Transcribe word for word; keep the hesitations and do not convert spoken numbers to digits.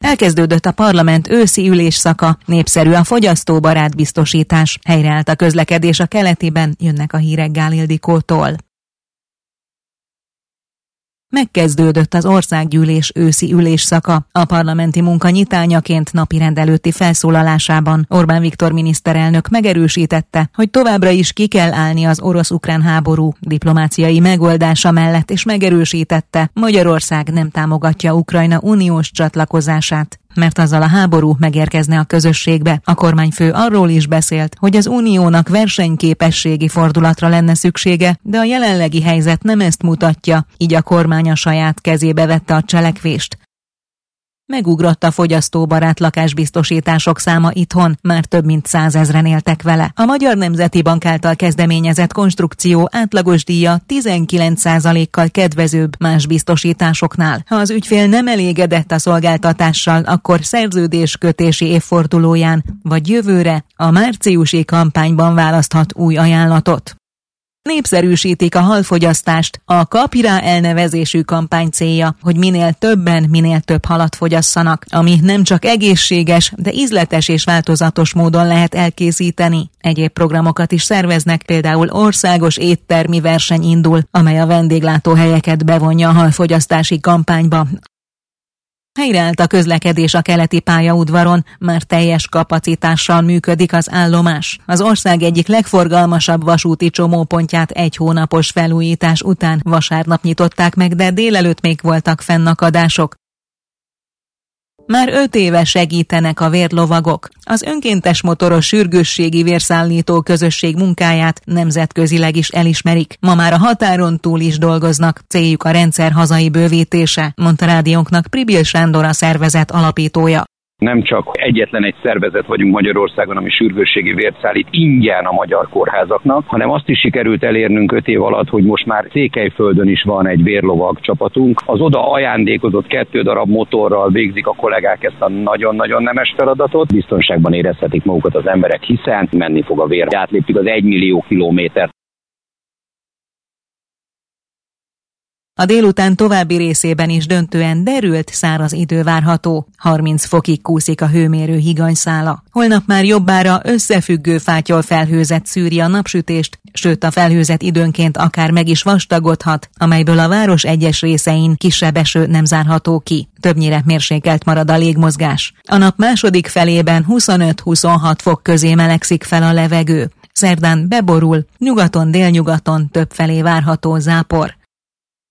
Elkezdődött a parlament őszi ülésszaka, népszerű a fogyasztóbarát biztosítás, helyreállt a közlekedés a keletiben, jönnek a hírek Gál Ildikótól. Megkezdődött az országgyűlés őszi ülésszaka. A parlamenti munka nyitányaként napirend előtti felszólalásában Orbán Viktor miniszterelnök megerősítette, hogy továbbra is ki kell állni az orosz-ukrán háború diplomáciai megoldása mellett, és megerősítette, Magyarország nem támogatja Ukrajna uniós csatlakozását, mert azzal a háború megérkezne a közösségbe. A kormányfő arról is beszélt, hogy az uniónak versenyképességi fordulatra lenne szüksége, de a jelenlegi helyzet nem ezt mutatja, így a kormány a saját kezébe vette a cselekvést. Megugrott a fogyasztóbarát lakásbiztosítások száma itthon, már több mint százezren éltek vele. A Magyar Nemzeti Bank által kezdeményezett konstrukció átlagos díja tizenkilenc százalékkal kedvezőbb más biztosításoknál. Ha az ügyfél nem elégedett a szolgáltatással, akkor szerződéskötési évfordulóján vagy jövőre a márciusi kampányban választhat új ajánlatot. Népszerűsítik a halfogyasztást. A Kapj rá elnevezésű kampány célja, hogy minél többen, minél több halat fogyasszanak, ami nem csak egészséges, de ízletes és változatos módon lehet elkészíteni. Egyéb programokat is szerveznek, például országos éttermi verseny indul, amely a vendéglátóhelyeket bevonja a halfogyasztási kampányba. Helyreállt a közlekedés a keleti pályaudvaron, már teljes kapacitással működik az állomás. Az ország egyik legforgalmasabb vasúti csomópontját egy hónapos felújítás után vasárnap nyitották meg, de délelőtt még voltak fennakadások. Már öt éve segítenek a vérlovagok. Az önkéntes motoros sürgősségi vérszállító közösség munkáját nemzetközileg is elismerik. Ma már a határon túl is dolgoznak, céljuk a rendszer hazai bővítése, mondta rádiónknak Pribil Sándor, a szervezet alapítója. Nem csak egyetlen egy szervezet vagyunk Magyarországon, ami sürgősségi vért szállít ingyen a magyar kórházaknak, hanem azt is sikerült elérnünk öt év alatt, hogy most már Székelyföldön is van egy vérlovag csapatunk. Az oda ajándékozott kettő darab motorral végzik a kollégák ezt a nagyon-nagyon nemes feladatot. Biztonságban érezhetik magukat az emberek, hiszen menni fog a vér. Átléptük az egymillió kilométert. A délután további részében is döntően derült száraz idő várható. harminc fokig kúszik a hőmérő higanyszála. Holnap már jobbára összefüggő fátyol felhőzet szűri a napsütést, sőt a felhőzet időnként akár meg is vastagodhat, amelyből a város egyes részein kisebb eső nem zárható ki. Többnyire mérsékelt marad a légmozgás. A nap második felében huszonöt-huszonhat fok közé melegszik fel a levegő. Szerdán beborul, nyugaton, délnyugaton többfelé várható zápor.